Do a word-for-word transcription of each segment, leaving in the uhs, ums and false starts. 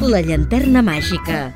La llanterna màgica.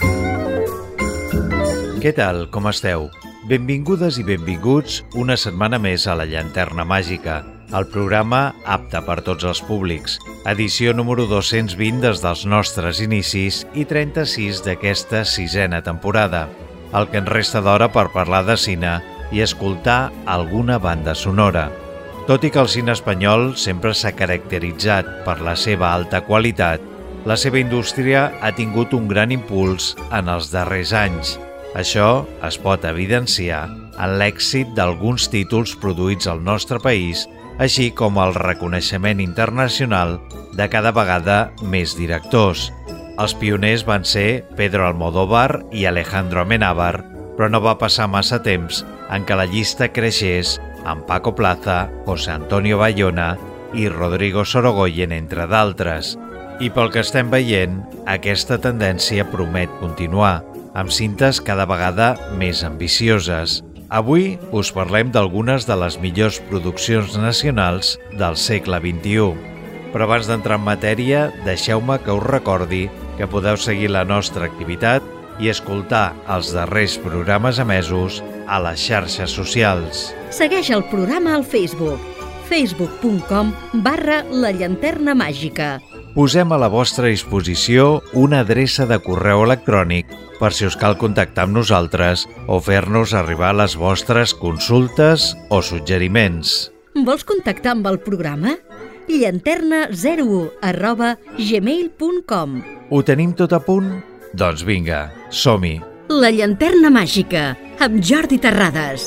Què tal, com esteu? Benvingudes i benvinguts una setmana més a La llanterna màgica, el programa apte per tots els públics, edició número dos-cents vint des dels nostres inicis i trenta-sis d'aquesta sisena temporada, el que ens resta d'hora per parlar de cine i escoltar alguna banda sonora. Tot i que el cine espanyol sempre s'ha caracteritzat per la seva alta qualitat, la seva indústria ha tingut un gran impuls en els darrers anys. Això es pot evidenciar en l'èxit d'alguns títols produïts al nostre país, així com el reconeixement internacional de cada vegada més directors. Els pioners van ser Pedro Almodóvar i Alejandro Amenábar, però no va passar massa temps en què la llista creixés amb Paco Plaza, José Antonio Bayona i Rodrigo Sorogoyen, entre d'altres. I pel que estem veient, aquesta tendència promet continuar, amb cintes cada vegada més ambicioses. Avui us parlem d'algunes de les millors produccions nacionals del segle vint-i-u. Però abans d'entrar en matèria, deixeu-me que us recordi que podeu seguir la nostra activitat i escoltar els darrers programes emesos a les xarxes socials. Segueix el programa al Facebook, facebook punt com barra la llanterna màgica. Posem a la vostra disposició una adreça de correu electrònic per si us cal contactar amb nosaltres o fer-nos arribar les vostres consultes o suggeriments. Vols contactar amb el programa? llanterna zero u arroba gmail punt com. Ho tenim tot a punt? Doncs vinga, som-hi! La llanterna màgica, amb Jordi Terrades.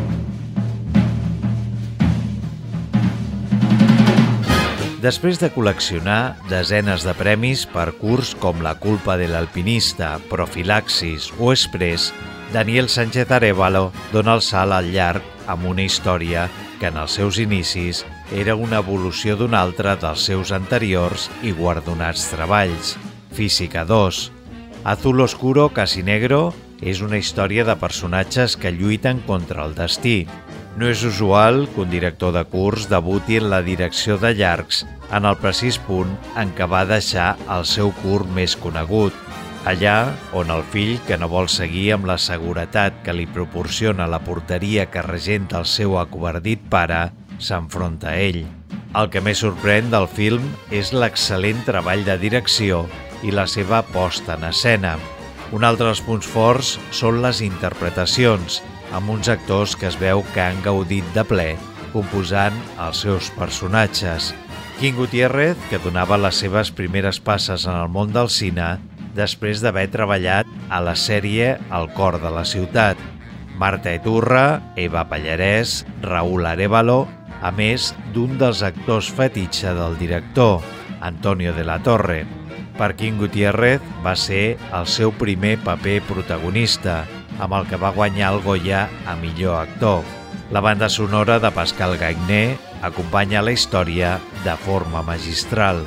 Després de col·leccionar desenes de premis per curts com La culpa de l'alpinista, Profilaxis o Express, Daniel Sánchez Arévalo dona el salt al llarg amb una història que en els seus inicis era una evolució d'una altra dels seus anteriors i guardonats treballs, Física dos. Azul Oscuro Casi Negro és una història de personatges que lluiten contra el destí. No és usual que un director de curts debuti en la direcció de llargs en el precís punt en què va deixar el seu curt més conegut, allà on el fill, que no vol seguir amb la seguretat que li proporciona la porteria que regenta el seu acovardit pare, s'enfronta a ell. El que més sorprèn del film és l'excel·lent treball de direcció i la seva posta en escena. Un altre dels punts forts són les interpretacions, amb uns actors que es veu que han gaudit de ple composant els seus personatges. King Gutiérrez, que donava les seves primeres passes en el món del cine després d'haver treballat a la sèrie El cor de la ciutat. Marta Iturra, Eva Pallarès, Raúl Arévalo, a més d'un dels actors fetitxe del director, Antonio de la Torre. Per King Gutiérrez va ser el seu primer paper protagonista, amb el que va guanyar el Goya a millor actor. La banda sonora de Pascal Gagné acompanya la història de forma magistral.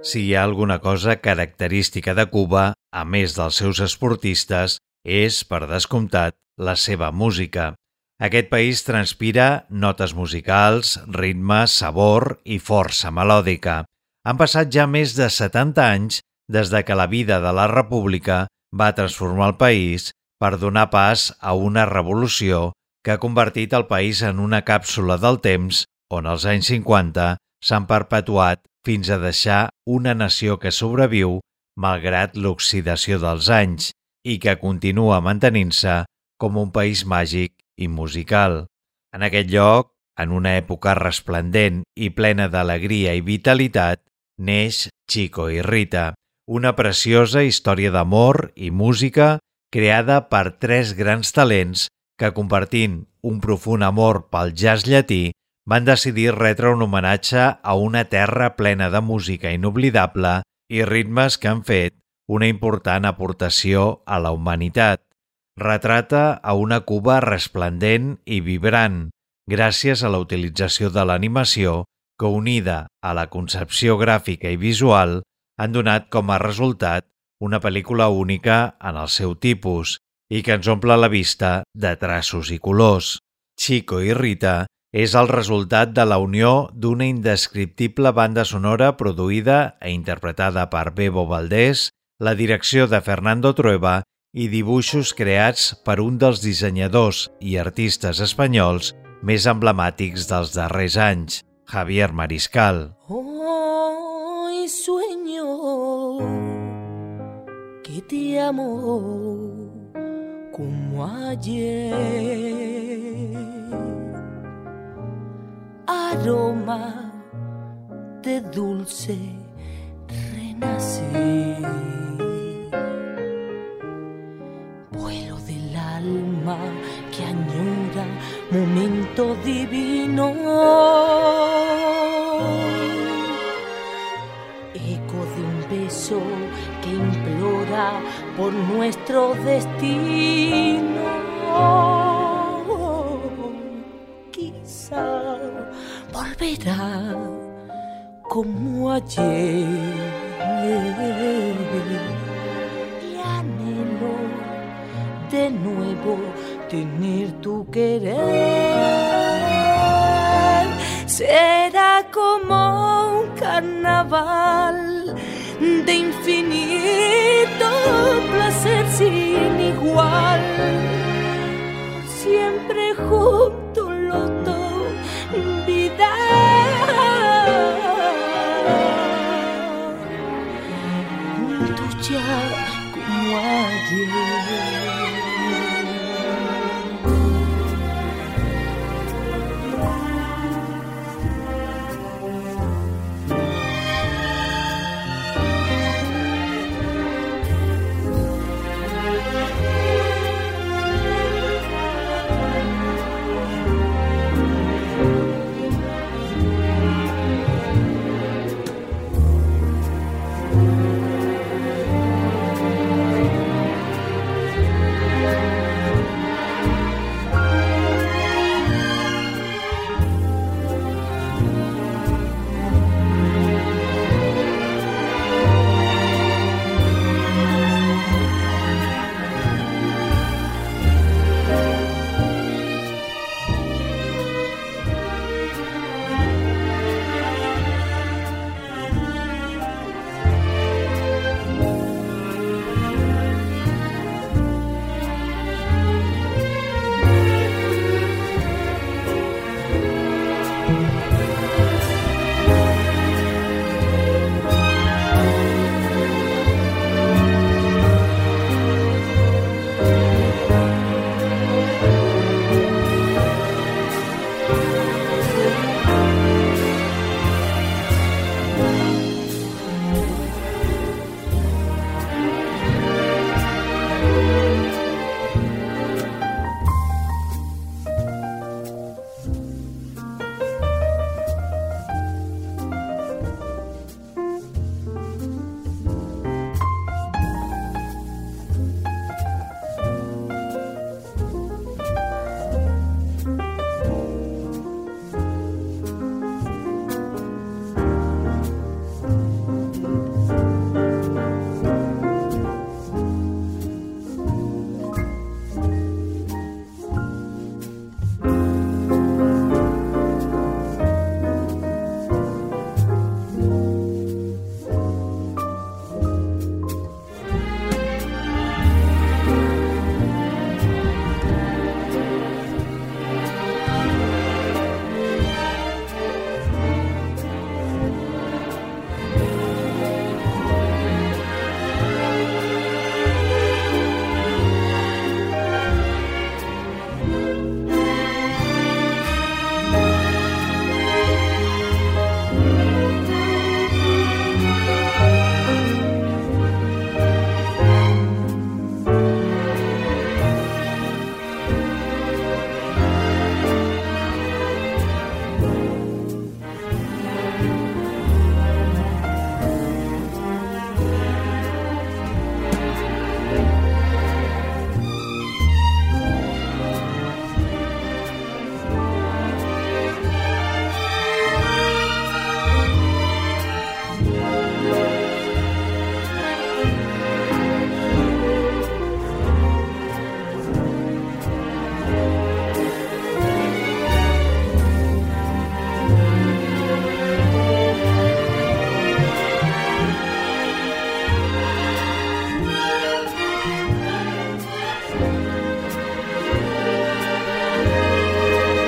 Si hi ha alguna cosa característica de Cuba, a més dels seus esportistes, és, per descomptat, la seva música. Aquest país transpira notes musicals, ritme, sabor i força melòdica. Han passat ja més de setanta anys des de que la vida de la República va transformar el país per donar pas a una revolució que ha convertit el país en una càpsula del temps on els anys cinquanta s'han perpetuat fins a deixar una nació que sobreviu malgrat l'oxidació dels anys i que continua mantenint-se com un país màgic i musical. En aquest lloc, en una època resplendent i plena d'alegria i vitalitat, neix Chico y Rita, una preciosa història d'amor i música creada per tres grans talents que, compartint un profund amor pel jazz llatí, van decidir retre un homenatge a una terra plena de música inoblidable i ritmes que han fet una important aportació a la humanitat. Retrata a una Cuba resplendent i vibrant, gràcies a la utilització de l'animació que, unida a la concepció gràfica i visual, han donat com a resultat una pel·lícula única en el seu tipus i que ens omple la vista de traços i colors. Chico y Rita és el resultat de la unió d'una indescriptible banda sonora produïda i interpretada per Bebo Valdés, la direcció de Fernando Trueba i dibuixos creats per un dels dissenyadors i artistes espanyols més emblemàtics dels darrers anys, Javier Mariscal. Hoy sueño que te amo como ayer, aroma de dulce renacer, vuelo del alma que añora momento divino, eco de un beso que implora por nuestro destino. Quizá volverá como ayer y anhelo de nuevo tener tu querer. Será como un carnaval de infinito placer sin igual, siempre juntos los dos, vida tuya como ayer.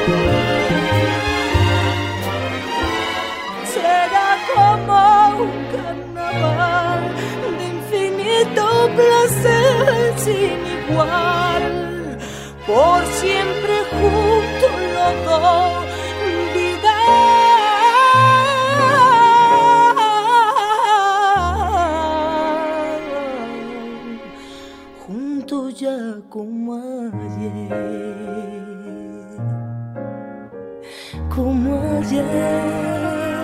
será como un carnaval de infinito placer sin igual, por siempre juntos los dos, vida. Juntos ya como ayer, como ayer.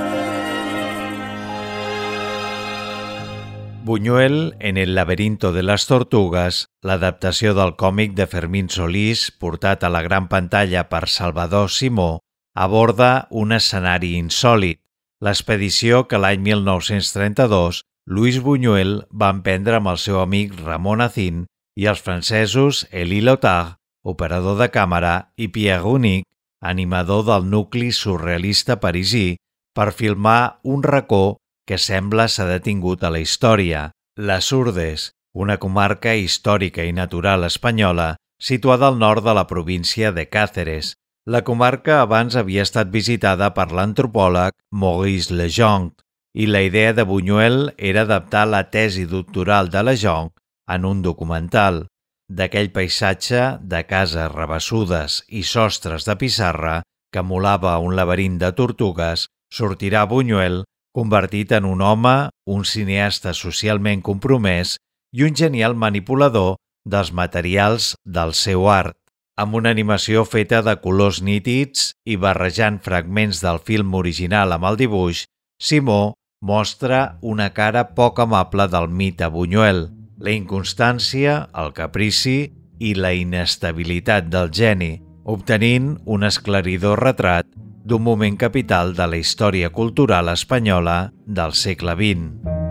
Buñuel en El laberinto de les tortugues, l'adaptació del còmic de Fermín Solís portat a la gran pantalla per Salvador Simó, aborda un escenari insòlit, l'expedició que l'any mil nou-cents trenta-dos Luis Buñuel va emprendre amb el seu amic Ramon Acín i els francesos Élie Lothar, operador de càmera, i Pierre Unic, animador del nucli surrealista parisí, per filmar un racó que sembla s'ha detingut a la història, Les Urdes, una comarca històrica i natural espanyola situada al nord de la província de Càceres. La comarca abans havia estat visitada per l'antropòleg Maurice Lejeune i la idea de Buñuel era adaptar la tesi doctoral de Lejeune en un documental. D'aquell paisatge de cases rabassudes i sostres de pissarra que emulava un laberint de tortugues, sortirà Buñuel convertit en un home, un cineasta socialment compromès i un genial manipulador dels materials del seu art. Amb una animació feta de colors nítids i barrejant fragments del film original amb el dibuix, Simó mostra una cara poc amable del mite Buñuel, la inconstància, el caprici i la inestabilitat del geni, obtenint un esclaridor retrat d'un moment capital de la història cultural espanyola del segle vint.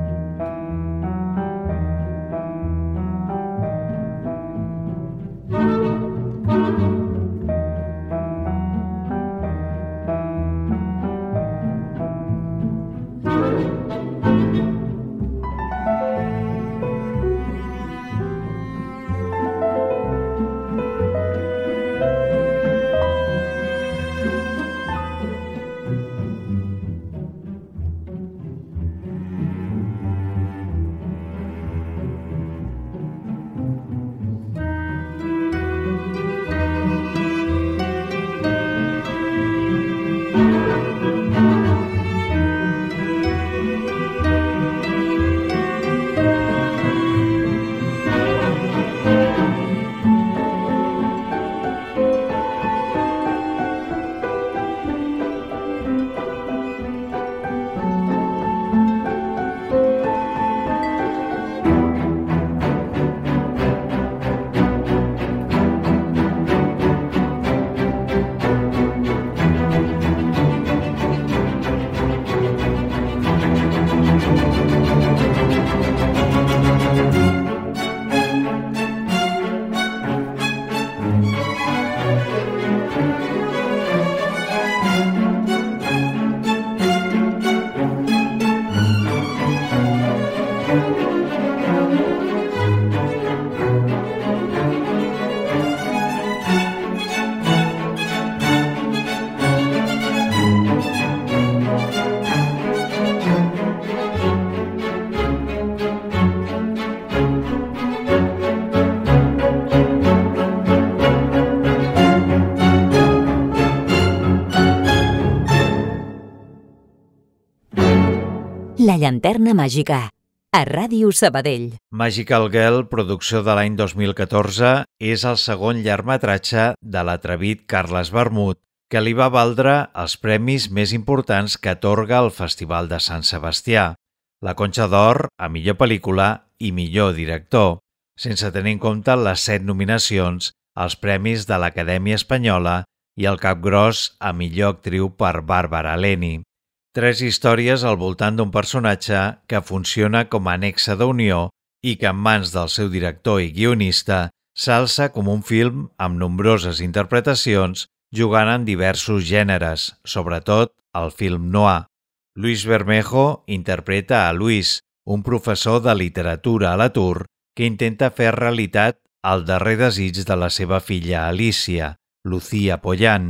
La llanterna màgica, a Ràdio Sabadell. Magical Girl, producció de l'any dos mil catorze, és el segon llargmetratge de l'atrevit Carles Bermud, que li va valdre els premis més importants que atorga el Festival de Sant Sebastià, la Conxa d'Or a millor pel·lícula i millor director, sense tenir en compte les set nominacions als premis de l'Acadèmia Espanyola i el Capgros a millor actriu per Bàrbara Leni. Tres històries al voltant d'un personatge que funciona com a anexa d'unió i que en mans del seu director i guionista s'alça com un film amb nombroses interpretacions jugant en diversos gèneres, sobretot el film noir. Luis Bermejo interpreta a Luis, un professor de literatura a l'atur que intenta fer realitat el darrer desig de la seva filla Alicia, Lucía Pollán,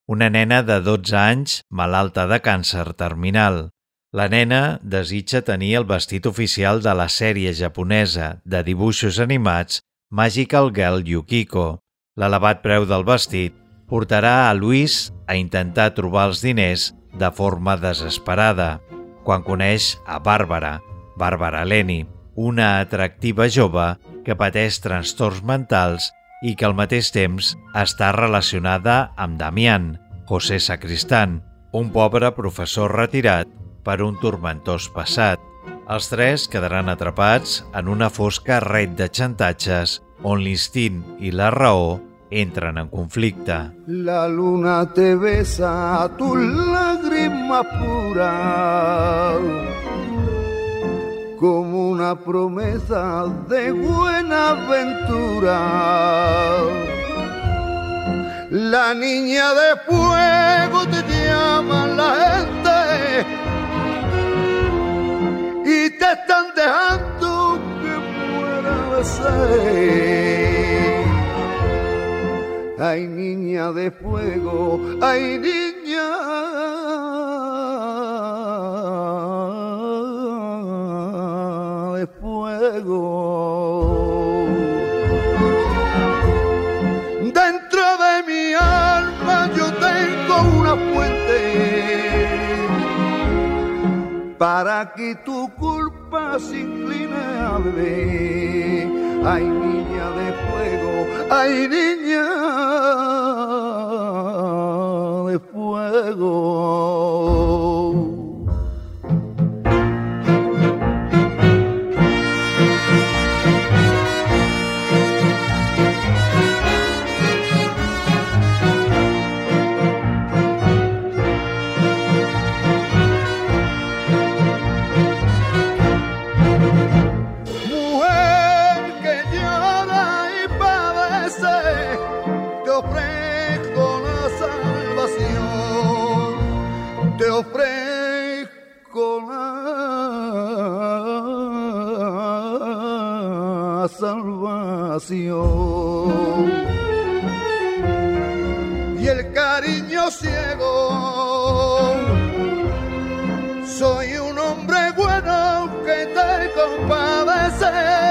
una nena de dotze anys malalta de càncer terminal. La nena desitja tenir el vestit oficial de la sèrie japonesa de dibuixos animats Magical Girl Yukiko. L'elevat preu del vestit portarà a Luis a intentar trobar els diners de forma desesperada, quan coneix a Bàrbara, Bàrbara Leni, una atractiva jove que pateix trastorns mentals i que al mateix temps està relacionada amb Damián, José Sacristán, un pobre professor retirat per un turmentós passat. Els tres quedaran atrapats en una fosca red de xantatges on l'instint i la raó entren en conflicte. La luna te besa tus lágrimas puras como una promesa de buena aventura. La niña de fuego te llama la gente y te están dejando que muera de sed. Ay, niña de fuego, ay, niña de fuego. Dentro de mi alma yo tengo una fuente para que tu culpa se incline a beber. Ay, niña de fuego, ay, niña de fuego. Te ofrezco la salvación y el cariño ciego. Soy un hombre bueno que te compadece.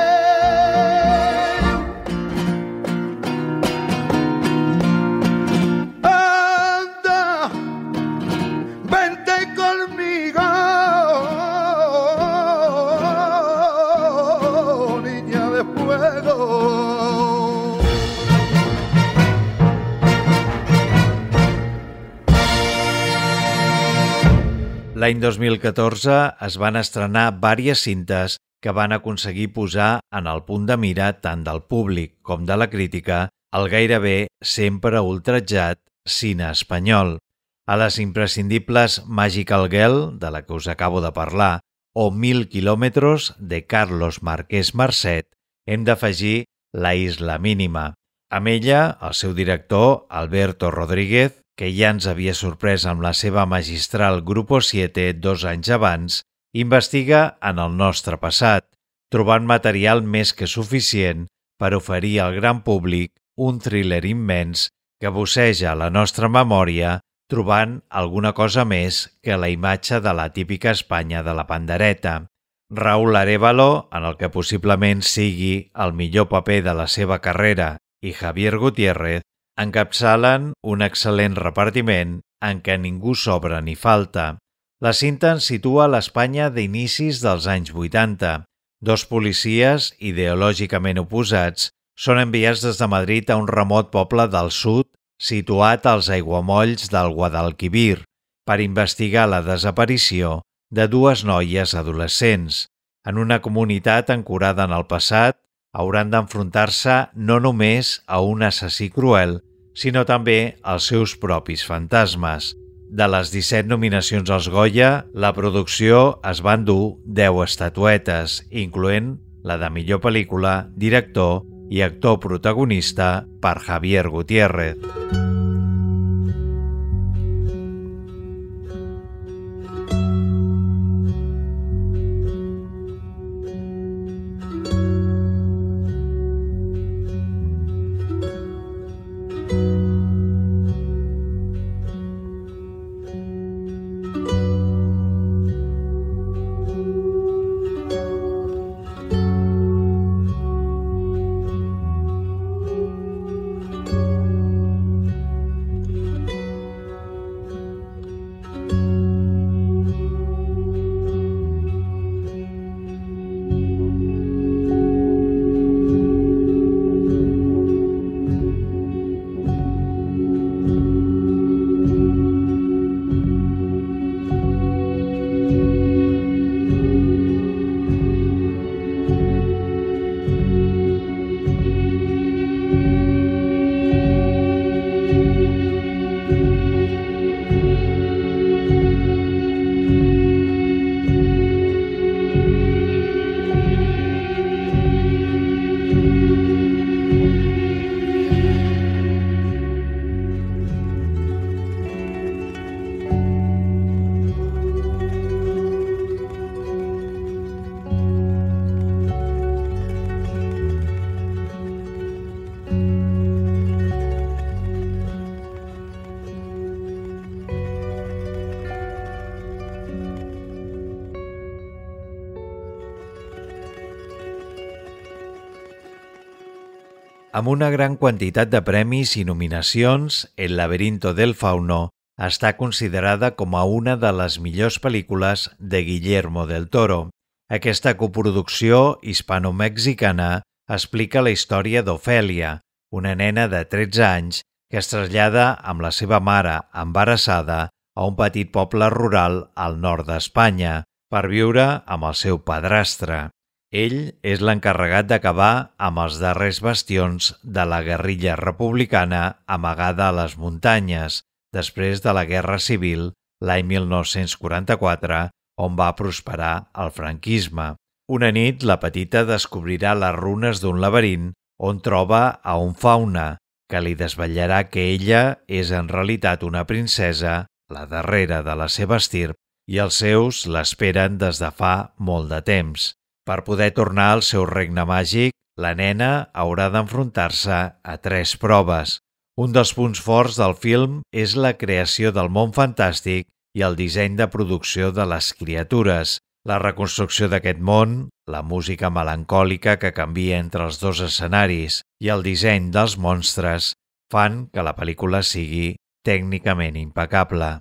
L'any dos mil catorze es van estrenar vàries cintes que van aconseguir posar en el punt de mira tant del públic com de la crítica el gairebé sempre ultratjat cine espanyol. A les imprescindibles Magical Girl, de la que us acabo de parlar, o Mil quilòmetres, de Carlos Marquès Marcet, hem d'afegir La isla mínima. Amb ella, el seu director, Alberto Rodríguez, que ja ens havia sorprès amb la seva magistral Grupo siete dos anys abans, investiga en el nostre passat, trobant material més que suficient per oferir al gran públic un thriller immens que busseja la nostra memòria trobant alguna cosa més que la imatge de la típica Espanya de la pandereta. Raúl Arévalo, en el que possiblement sigui el millor paper de la seva carrera, i Javier Gutiérrez, encapçalen un excel·lent repartiment en què ningú sobra ni falta. La cinta ens situa a l'Espanya d'inicis dels anys vuitanta. Dos policies ideològicament oposats són enviats des de Madrid a un remot poble del sud situat als aiguamolls del Guadalquivir per investigar la desaparició de dues noies adolescents. En una comunitat ancorada en el passat, hauran d'enfrontar-se no només a un assassí cruel, sinó també als seus propis fantasmes. De les disset nominacions als Goya, la producció es va endur deu estatuetes, incloent la de millor pel·lícula, director i actor protagonista per Javier Gutiérrez. Amb una gran quantitat de premis i nominacions, El laberinto del fauno està considerada com a una de les millors pel·lícules de Guillermo del Toro. Aquesta coproducció hispano-mexicana explica la història d'Ofèlia, una nena de tretze anys que es trasllada amb la seva mare embarassada a un petit poble rural al nord d'Espanya per viure amb el seu padrastre. Ell és l'encarregat d'acabar amb els darrers bastions de la guerrilla republicana amagada a les muntanyes, després de la Guerra Civil l'any mil nou-cents quaranta-quatre, on va prosperar el franquisme. Una nit, la petita descobrirà les runes d'un laberint on troba a un fauna, que li desvetllarà que ella és en realitat una princesa, la darrera de la seva estirp, i els seus l'esperen des de fa molt de temps. Per poder tornar al seu regne màgic, la nena haurà d'enfrontar-se a tres proves. Un dels punts forts del film és la creació del món fantàstic i el disseny de producció de les criatures, la reconstrucció d'aquest món, la música melancòlica que canvia entre els dos escenaris i el disseny dels monstres fan que la pel·lícula sigui tècnicament impecable.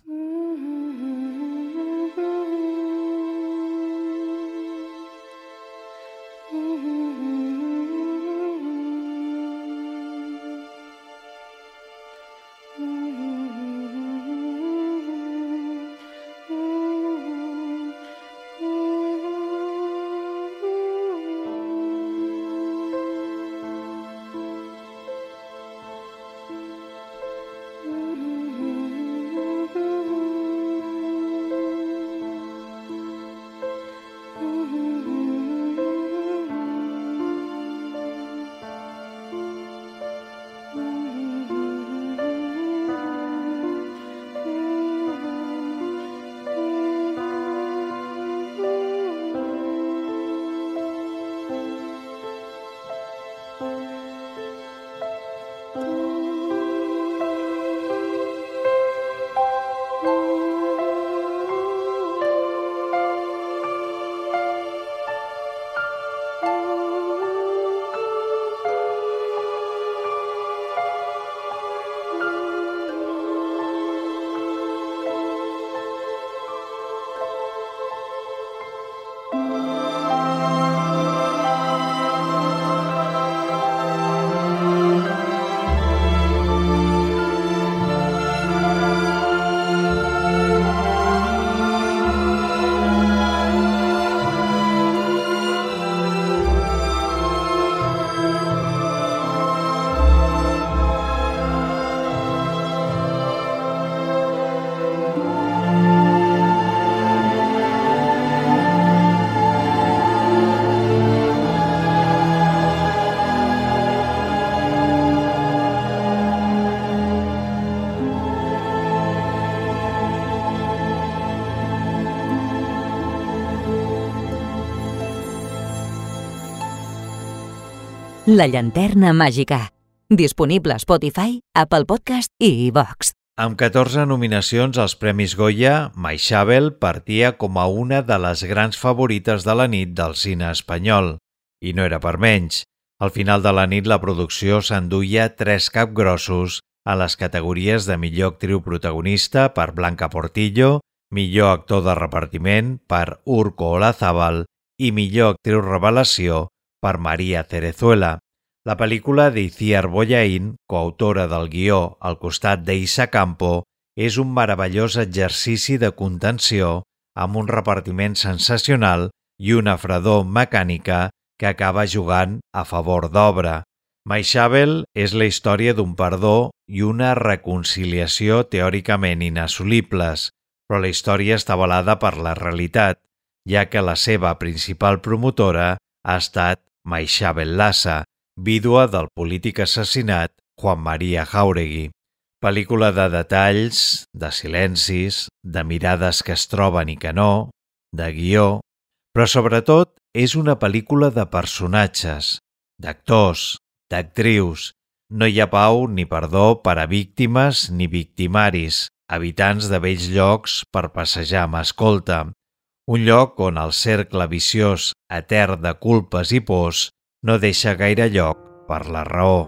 La llanterna màgica. Disponible a Spotify, Apple Podcast i iVoox. Amb catorze nominacions als Premis Goya, Maixabel partia com a una de les grans favorites de la nit del cine espanyol. I no era per menys. Al final de la nit la producció s'enduia tres capgrossos a les categories de millor actriu protagonista per Blanca Portillo, millor actor de repartiment per Urko Olazábal i millor actriu revelació per María Cerezuela. La pel·lícula d'Itziar Bollaín, coautora del guió al costat d'Eisa Campo, és un meravellós exercici de contenció amb un repartiment sensacional i una fredor mecànica que acaba jugant a favor d'obra. Maixabel és la història d'un perdó i una reconciliació teòricament inassolibles, però la història està avalada per la realitat, ja que la seva principal promotora ha estat Maixabel Lassa, vídua del polític assassinat Juan María Jáuregui. Pel·lícula de detalls, de silencis, de mirades que es troben i que no, de guió, però sobretot és una pel·lícula de personatges, d'actors, d'actrius. No hi ha pau ni perdó per a víctimes ni victimaris, habitants de vells llocs per passejar amb escolta. Un lloc on el cercle viciós etern de culpes i pors no deixa gaire lloc per la raó.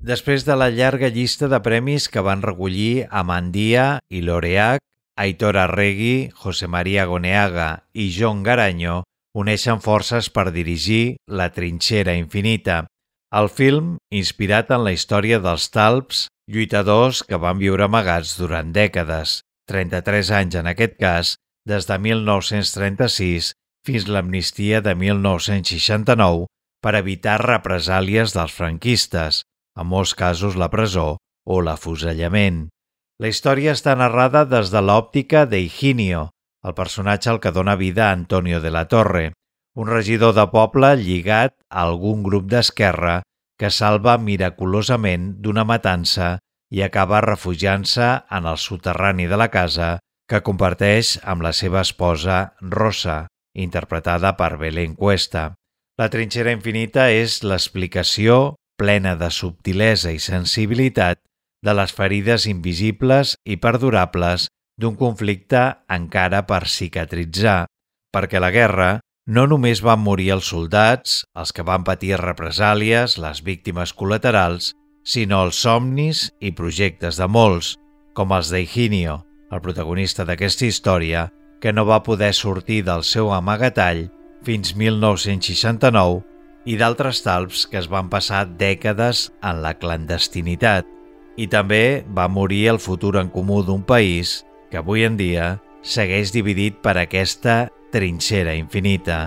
Després de la llarga llista de premis que van recollir Amandia i Loreac, Aitor Arregui, José María Goneaga i John Garanyo uneixen forces per dirigir La trinxera infinita. El film, inspirat en la història dels talps, lluitadors que van viure amagats durant dècades, trenta-tres anys en aquest cas, des de mil nou-cents trenta-sis fins l'amnistia de mil nou-cents seixanta-nou per evitar represàlies dels franquistes, en molts casos la presó o l'afusellament. La història està narrada des de l'òptica d'Higinio, el personatge al que dona vida a Antonio de la Torre, un regidor de poble lligat a algun grup d'esquerra que salva miraculosament d'una matança i acaba refugiant-se en el soterrani de la casa que comparteix amb la seva esposa Rosa, interpretada per Belén Cuesta. La trinxera infinita és l'explicació, plena de subtilesa i sensibilitat, de les ferides invisibles i perdurables d'un conflicte encara per cicatritzar, perquè la guerra no només van morir els soldats, els que van patir represàlies, les víctimes col·laterals, sinó els somnis i projectes de molts, com els d'Higinio, el protagonista d'aquesta història, que no va poder sortir del seu amagatall fins mil nou-cents seixanta-nou, i d'altres talps que es van passar dècades en la clandestinitat. I també va morir el futur en comú d'un país que avui en dia segueix dividit per aquesta trinxera infinita.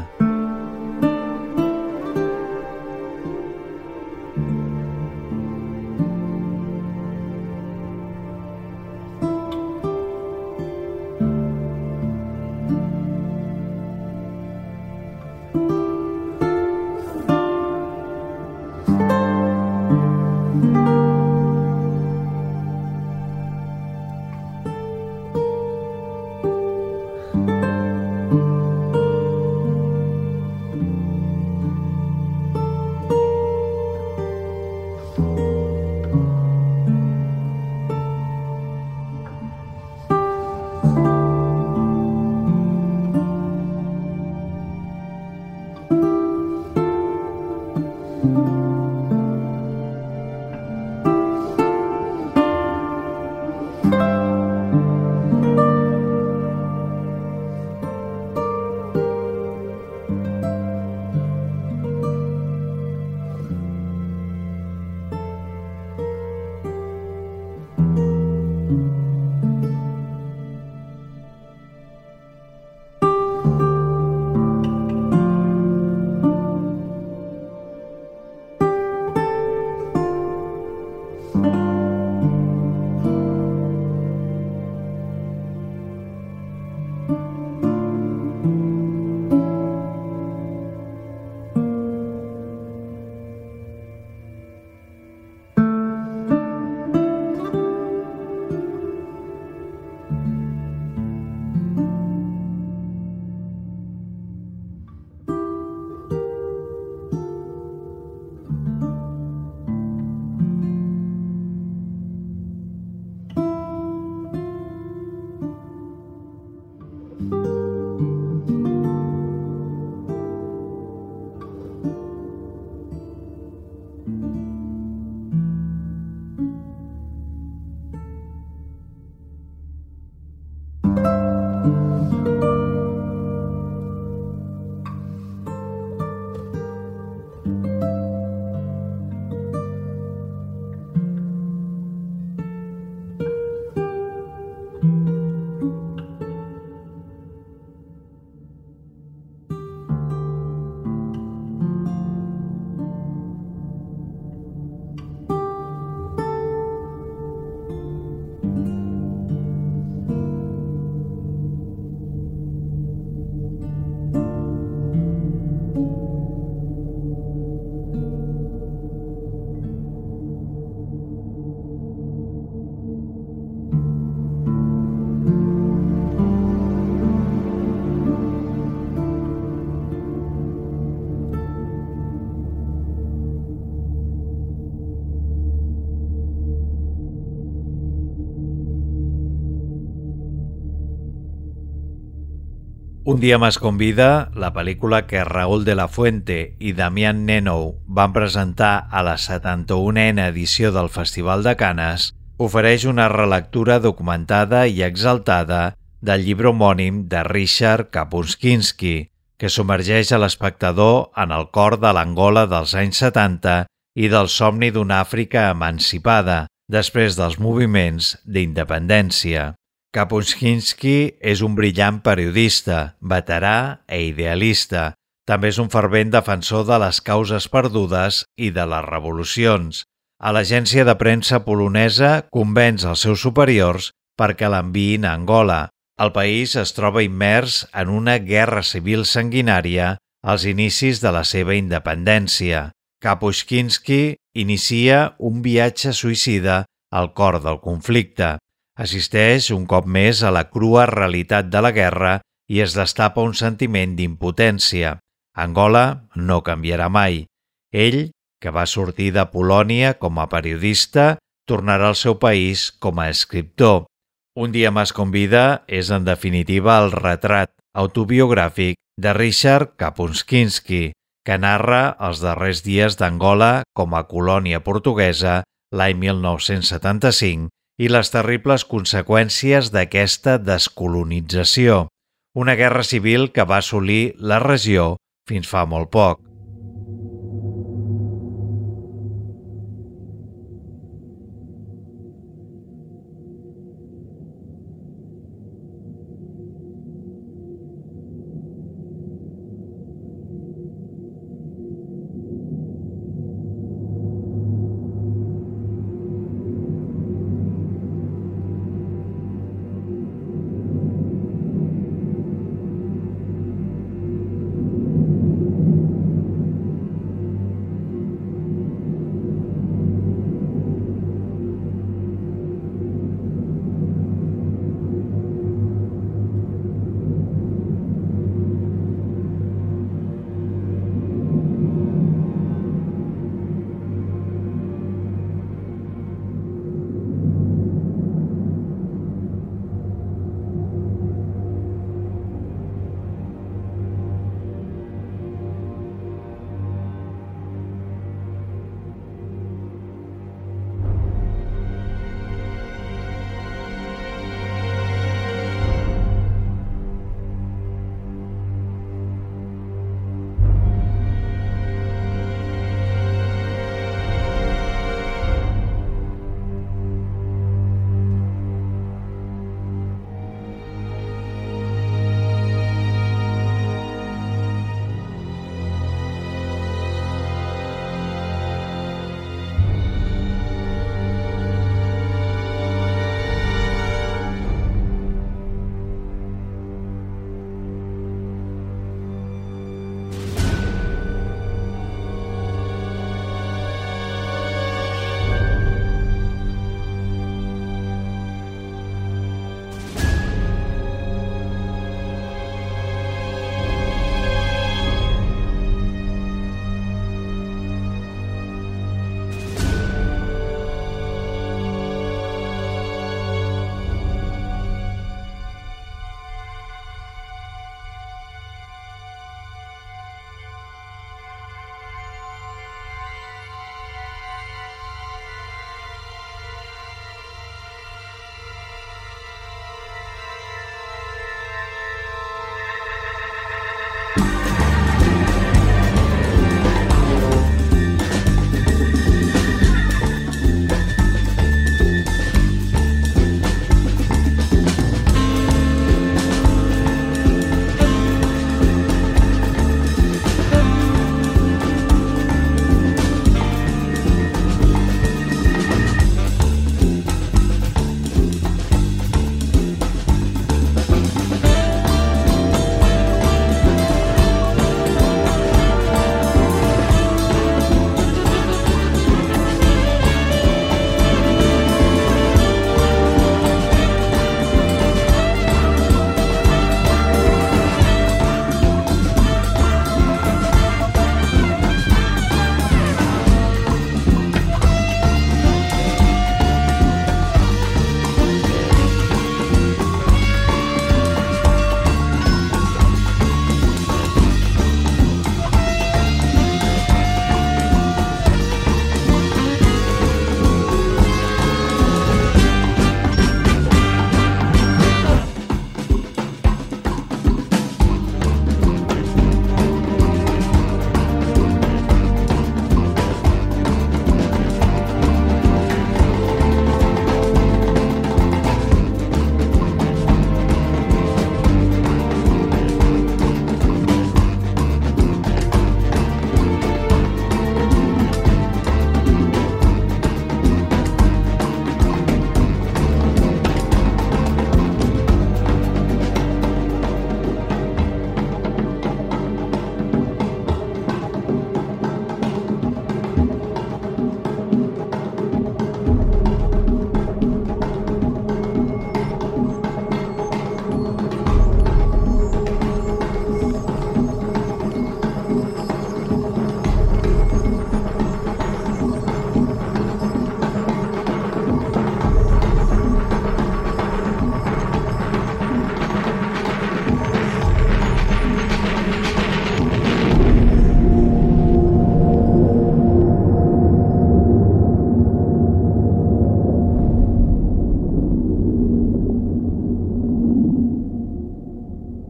Un dia más convida, la pel·lícula que Raúl de la Fuente i Damián Nennou van presentar a la setanta-unena edició del Festival de Canes, ofereix una relectura documentada i exaltada del llibre homònim de Richard Kapuscinski, que submergeix a l'espectador en el cor de l'Angola dels anys setanta i del somni d'una Àfrica emancipada després dels moviments d'independència. Kapuscinski és un brillant periodista, veterà i idealista. També és un fervent defensor de les causes perdudes i de les revolucions. A l'agència de premsa polonesa convenç els seus superiors perquè l'enviïn a Angola. El país es troba immers en una guerra civil sanguinària als inicis de la seva independència. Kapuscinski inicia un viatge suïcida al cor del conflicte. Assisteix un cop més a la crua realitat de la guerra i es destapa un sentiment d'impotència. Angola no canviarà mai. Ell, que va sortir de Polònia com a periodista, tornarà al seu país com a escriptor. Un dia más con vida és, en definitiva, el retrat autobiogràfic de Richard Kapuscinski, que narra els darrers dies d'Angola com a colònia portuguesa l'any mil nou-cents setanta-cinc i les terribles conseqüències d'aquesta descolonització, una guerra civil que va assolir la regió fins fa molt poc.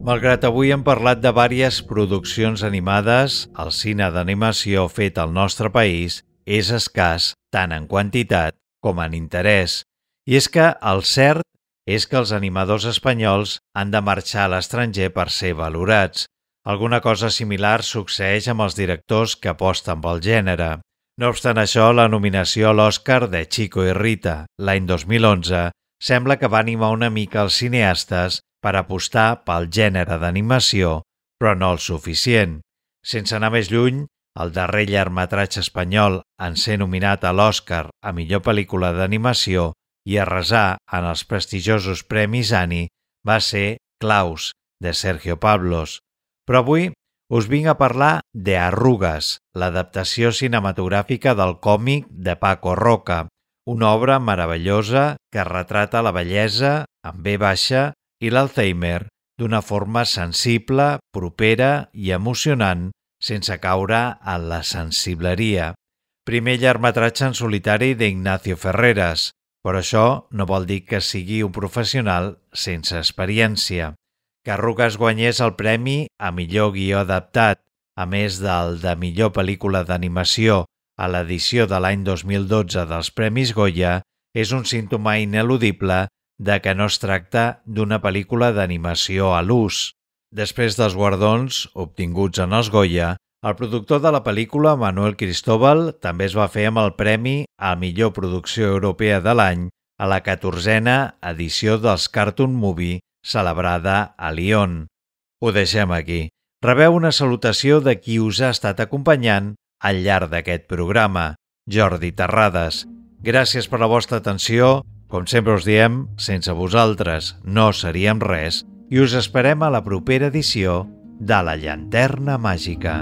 Malgrat avui hem parlat de diverses produccions animades, el cine d'animació fet al nostre país és escàs tant en quantitat com en interès. I és que el cert és que els animadors espanyols han de marxar a l'estranger per ser valorats. Alguna cosa similar succeeix amb els directors que aposten pel gènere. No obstant això, la nominació a l'Oscar de Chico i Rita l'any dos mil onze sembla que va animar una mica els cineastes per apostar pel gènere d'animació, però no el suficient. Sense anar més lluny, el darrer llargmetratge espanyol en ser nominat a l'Oscar a millor pel·lícula d'animació i arrasar en els prestigiosos Premis Annie va ser Klaus, de Sergio Pablos. Però avui us vinc a parlar de Arrugues, l'adaptació cinematogràfica del còmic de Paco Roca, una obra meravellosa que retrata la bellesa, amb B baixa, i l'Alzheimer d'una forma sensible, propera i emocionant, sense caure en la sensibleria. Primer llargmetratge en solitari d'Ignacio Ferreras, però això no vol dir que sigui un professional sense experiència. Que Arrugues guanyés el premi a millor guió adaptat, a més del de millor pel·lícula d'animació a l'edició de l'any dos mil dotze dels Premis Goya, és un símptoma ineludible de que no es tracta d'una pel·lícula d'animació a l'ús. Després dels guardons obtinguts en els Goya, el productor de la pel·lícula, Manuel Cristóbal, també es va fer amb el premi a millor producció europea de l'any a la catorzena edició dels Cartoon Movie, celebrada a Lyon. Ho deixem aquí. Rebeu una salutació de qui us ha estat acompanyant al llarg d'aquest programa, Jordi Terrades. Gràcies per la vostra atenció. Com sempre us diem, sense vosaltres no seríem res i us esperem a la propera edició de La Llanterna Màgica.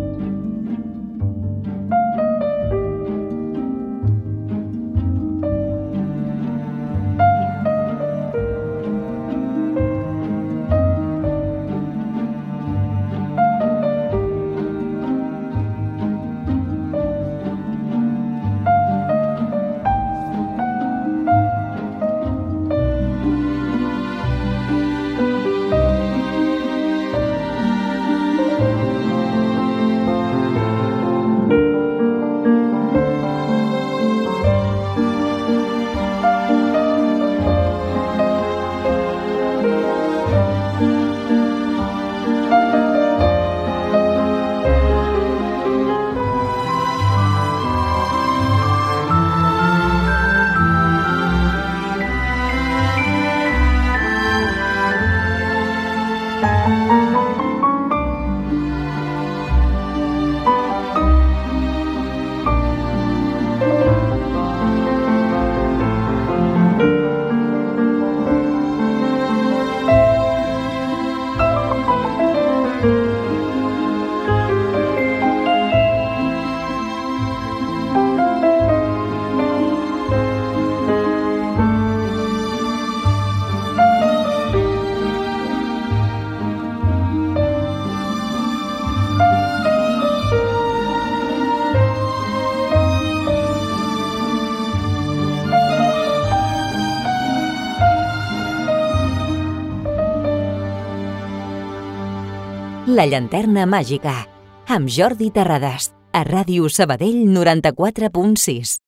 La Llanterna Màgica, amb Jordi Terrades, a Ràdio Sabadell noranta-quatre punt sis.